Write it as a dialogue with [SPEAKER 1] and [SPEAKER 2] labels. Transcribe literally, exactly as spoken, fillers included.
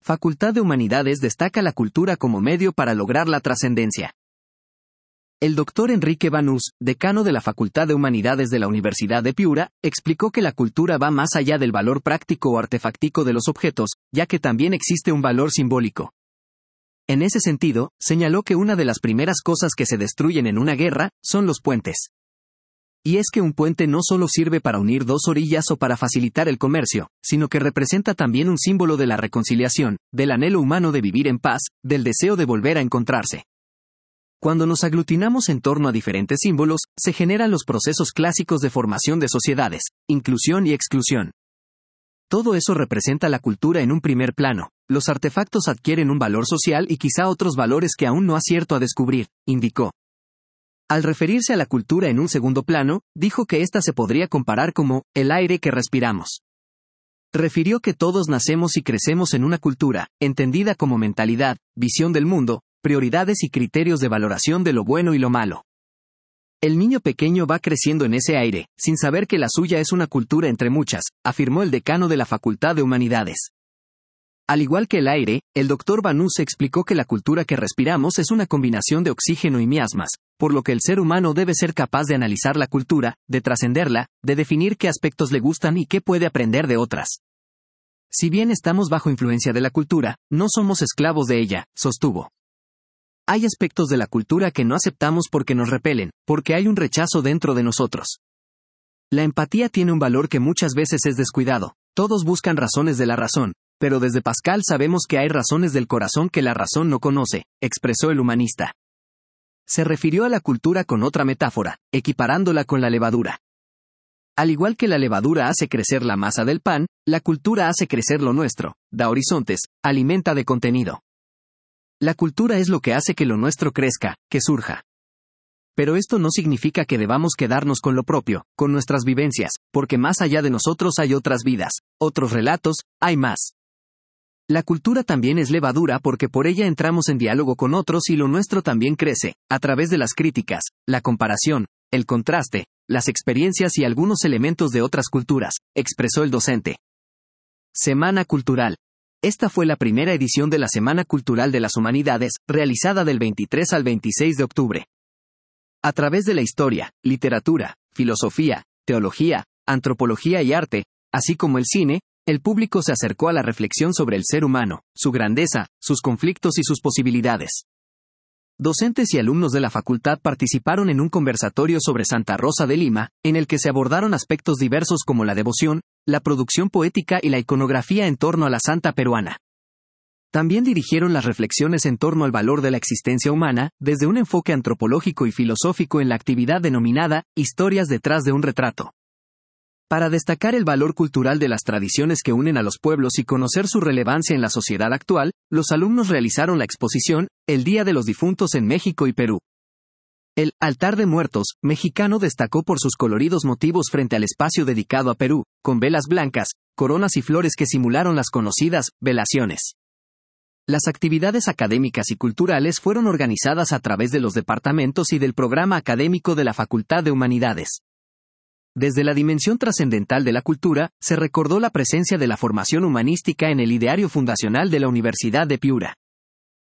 [SPEAKER 1] Facultad de Humanidades destaca la cultura como medio para lograr la trascendencia. El doctor Enrique Banús, decano de la Facultad de Humanidades de la Universidad de Piura, explicó que la cultura va más allá del valor práctico o artefactico de los objetos, ya que también existe un valor simbólico. En ese sentido, señaló que una de las primeras cosas que se destruyen en una guerra son los puentes. Y es que un puente no solo sirve para unir dos orillas o para facilitar el comercio, sino que representa también un símbolo de la reconciliación, del anhelo humano de vivir en paz, del deseo de volver a encontrarse. Cuando nos aglutinamos en torno a diferentes símbolos, se generan los procesos clásicos de formación de sociedades, inclusión y exclusión. Todo eso representa la cultura en un primer plano. Los artefactos adquieren un valor social y quizá otros valores que aún no acierto a descubrir, indicó. Al referirse a la cultura en un segundo plano, dijo que ésta se podría comparar como el aire que respiramos. Refirió que todos nacemos y crecemos en una cultura, entendida como mentalidad, visión del mundo, prioridades y criterios de valoración de lo bueno y lo malo. El niño pequeño va creciendo en ese aire, sin saber que la suya es una cultura entre muchas, afirmó el decano de la Facultad de Humanidades. Al igual que el aire, el doctor Banús explicó que la cultura que respiramos es una combinación de oxígeno y miasmas, por lo que el ser humano debe ser capaz de analizar la cultura, de trascenderla, de definir qué aspectos le gustan y qué puede aprender de otras. Si bien estamos bajo influencia de la cultura, no somos esclavos de ella, sostuvo. Hay aspectos de la cultura que no aceptamos porque nos repelen, porque hay un rechazo dentro de nosotros. La empatía tiene un valor que muchas veces es descuidado. Todos buscan razones de la razón, pero desde Pascal sabemos que hay razones del corazón que la razón no conoce, expresó el humanista. Se refirió a la cultura con otra metáfora, equiparándola con la levadura. Al igual que la levadura hace crecer la masa del pan, la cultura hace crecer lo nuestro, da horizontes, alimenta de contenido. La cultura es lo que hace que lo nuestro crezca, que surja. Pero esto no significa que debamos quedarnos con lo propio, con nuestras vivencias, porque más allá de nosotros hay otras vidas, otros relatos, hay más. La cultura también es levadura porque por ella entramos en diálogo con otros y lo nuestro también crece, a través de las críticas, la comparación, el contraste, las experiencias y algunos elementos de otras culturas, expresó el docente. Semana Cultural. Esta fue la primera edición de la Semana Cultural de las Humanidades, realizada del veintitrés al veintiséis de octubre. A través de la historia, literatura, filosofía, teología, antropología y arte, así como el cine, el público se acercó a la reflexión sobre el ser humano, su grandeza, sus conflictos y sus posibilidades. Docentes y alumnos de la facultad participaron en un conversatorio sobre Santa Rosa de Lima, en el que se abordaron aspectos diversos como la devoción, la producción poética y la iconografía en torno a la santa peruana. También dirigieron las reflexiones en torno al valor de la existencia humana, desde un enfoque antropológico y filosófico en la actividad denominada Historias detrás de un retrato. Para destacar el valor cultural de las tradiciones que unen a los pueblos y conocer su relevancia en la sociedad actual, los alumnos realizaron la exposición El Día de los Difuntos en México y Perú. El altar de muertos mexicano destacó por sus coloridos motivos frente al espacio dedicado a Perú, con velas blancas, coronas y flores que simularon las conocidas velaciones. Las actividades académicas y culturales fueron organizadas a través de los departamentos y del programa académico de la Facultad de Humanidades. Desde la dimensión trascendental de la cultura, se recordó la presencia de la formación humanística en el ideario fundacional de la Universidad de Piura.